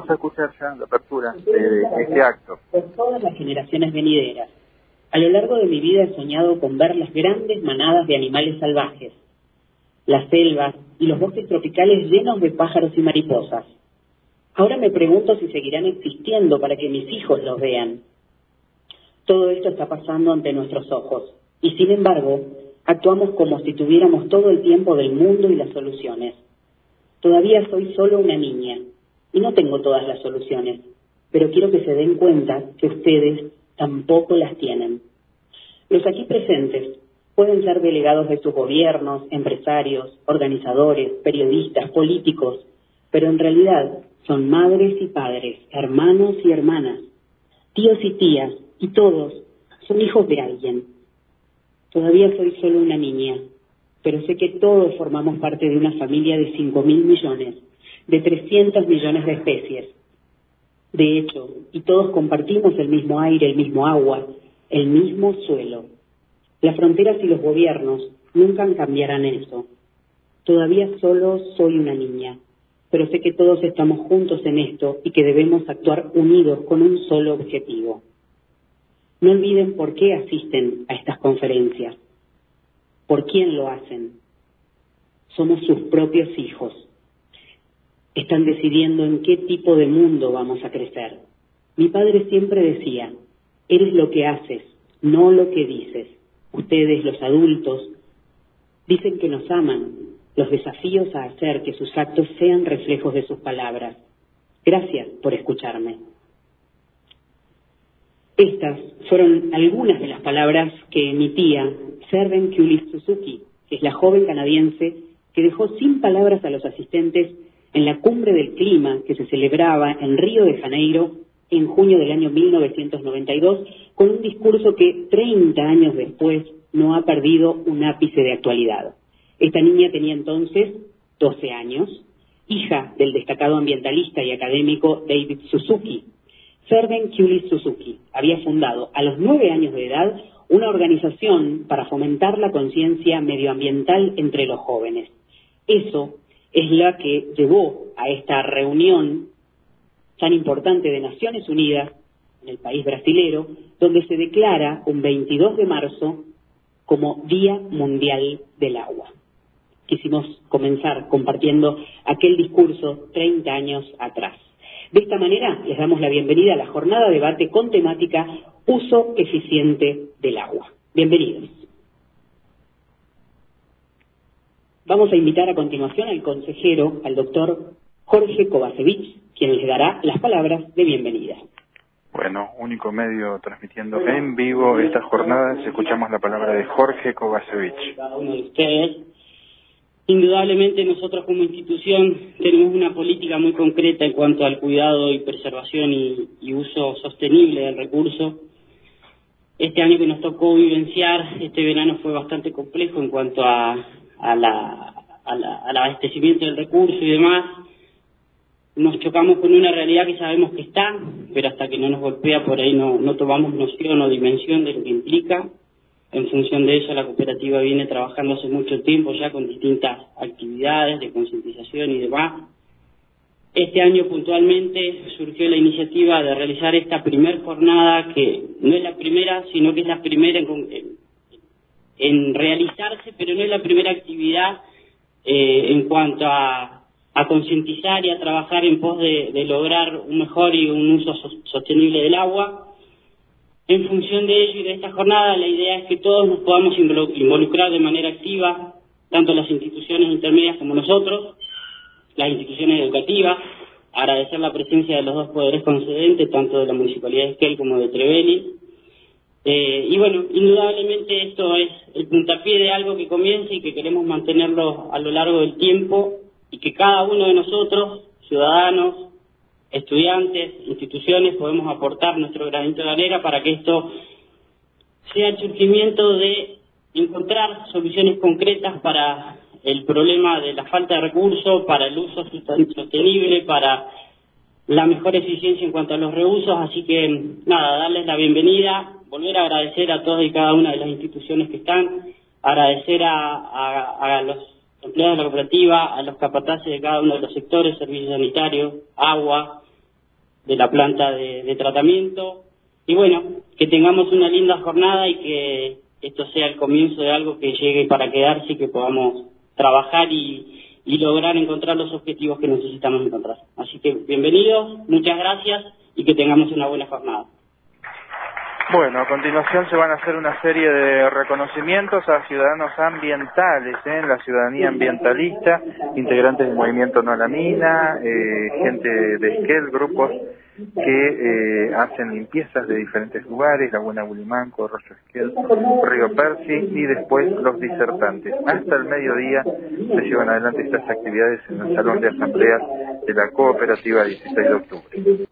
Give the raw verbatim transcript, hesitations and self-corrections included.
vamos a escuchar ya la apertura de este acto. Por todas las generaciones venideras. A lo largo de mi vida he soñado con ver las grandes manadas de animales salvajes, las selvas y los bosques tropicales llenos de pájaros y mariposas. Ahora me pregunto si seguirán existiendo para que mis hijos los vean. Todo esto está pasando ante nuestros ojos, y sin embargo, actuamos como si tuviéramos todo el tiempo del mundo y las soluciones. Todavía soy solo una niña, y no tengo todas las soluciones, pero quiero que se den cuenta que ustedes tampoco las tienen. Los aquí presentes pueden ser delegados de sus gobiernos, empresarios, organizadores, periodistas, políticos, pero en realidad son madres y padres, hermanos y hermanas, tíos y tías, y todos son hijos de alguien. Todavía soy solo una niña, pero sé que todos formamos parte de una familia de cinco mil millones, de trescientos millones de especies. De hecho, y todos compartimos el mismo aire, el mismo agua, el mismo suelo. Las fronteras y los gobiernos nunca cambiarán eso. Todavía solo soy una niña, pero sé que todos estamos juntos en esto y que debemos actuar unidos con un solo objetivo. No olviden por qué asisten a estas conferencias, por quién lo hacen. Somos sus propios hijos. Están decidiendo en qué tipo de mundo vamos a crecer. Mi padre siempre decía, eres lo que haces, no lo que dices. Ustedes, los adultos, dicen que nos aman. Los desafíos a hacer que sus actos sean reflejos de sus palabras. Gracias por escucharme. Estas fueron algunas de las palabras que emitía Serven Kulis Suzuki, que es la joven canadiense que dejó sin palabras a los asistentes en la cumbre del clima que se celebraba en Río de Janeiro en junio del año mil novecientos noventa y dos, con un discurso que treinta años después no ha perdido un ápice de actualidad. Esta niña tenía entonces doce años, hija del destacado ambientalista y académico David Suzuki. Serven Kulis Suzuki había fundado a los nueve años de edad una organización para fomentar la conciencia medioambiental entre los jóvenes. Eso es la que llevó a esta reunión tan importante de Naciones Unidas en el país brasilero, donde se declara un veintidós de marzo como Día Mundial del Agua. Quisimos comenzar compartiendo aquel discurso treinta años atrás. De esta manera les damos la bienvenida a la jornada de debate con temática Uso Eficiente del Agua. Bienvenidos. Vamos a invitar a continuación al consejero, al doctor Jorge Kovacevic, quien les dará las palabras de bienvenida. Bueno, único medio transmitiendo en vivo esta jornada, escuchamos la palabra de Jorge Kovacevic. Cada uno de ustedes. Indudablemente nosotros como institución tenemos una política muy concreta en cuanto al cuidado y preservación y, y uso sostenible del recurso. Este año que nos tocó vivenciar, este verano fue bastante complejo en cuanto a, a la, a la, al abastecimiento del recurso y demás. Nos chocamos con una realidad que sabemos que está, pero hasta que no nos golpea por ahí no, no tomamos noción o dimensión de lo que implica. En función de eso, la cooperativa viene trabajando hace mucho tiempo ya con distintas actividades de concientización y demás. Este año puntualmente surgió la iniciativa de realizar esta primer jornada, que no es la primera, sino que es la primera en, en, en realizarse, pero no es la primera actividad eh, en cuanto a, a concientizar y a trabajar en pos de, de lograr un mejor y un uso sostenible del agua. En función de ello y de esta jornada, la idea es que todos nos podamos involucrar de manera activa, tanto las instituciones intermedias como nosotros, las instituciones educativas, agradecer la presencia de los dos poderes concedentes, tanto de la Municipalidad de Esquel como de Trevelin. Eh, y bueno, indudablemente esto es el puntapié de algo que comienza y que queremos mantenerlo a lo largo del tiempo, y que cada uno de nosotros, ciudadanos, estudiantes, instituciones, podemos aportar nuestro granito de arena para que esto sea el surgimiento de encontrar soluciones concretas para el problema de la falta de recursos, para el uso sostenible, para la mejor eficiencia en cuanto a los reusos. Así que nada, darles la bienvenida, volver a agradecer a todas y cada una de las instituciones que están, agradecer a, a, a los empleados de la cooperativa, a los capataces de cada uno de los sectores, servicios sanitarios, agua, de la planta de, de tratamiento. Y bueno, que tengamos una linda jornada y que esto sea el comienzo de algo que llegue para quedarse y que podamos trabajar y, y lograr encontrar los objetivos que necesitamos encontrar. Así que bienvenidos, muchas gracias y que tengamos una buena jornada. Bueno, a continuación se van a hacer una serie de reconocimientos a ciudadanos ambientales, ¿eh? La ciudadanía ambientalista, integrantes del movimiento No a la Mina, eh, gente de Esquel, grupos que eh, hacen limpiezas de diferentes lugares, Laguna Bulimanco, Arroyo Esquel, Río Percy, y después los disertantes. Hasta el mediodía se llevan adelante estas actividades en el Salón de Asambleas de la Cooperativa dieciséis de octubre.